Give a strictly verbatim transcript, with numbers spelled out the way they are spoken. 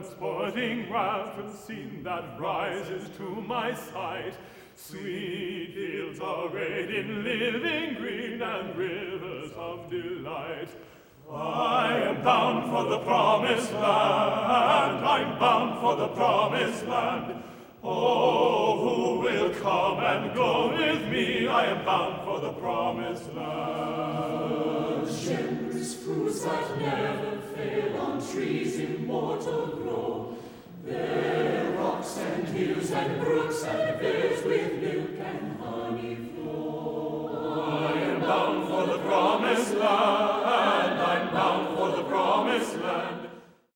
transporting wealth and scene that rises to my sight. Sweet fields arrayed in living green and rivers of delight. I am bound for the promised land, I'm bound for the promised land. Oh, who will come and go with me? I am bound for the promised land. Generous fruits that never fail on trees immortal grow. There rocks and hills and brooks and vales with milk and honey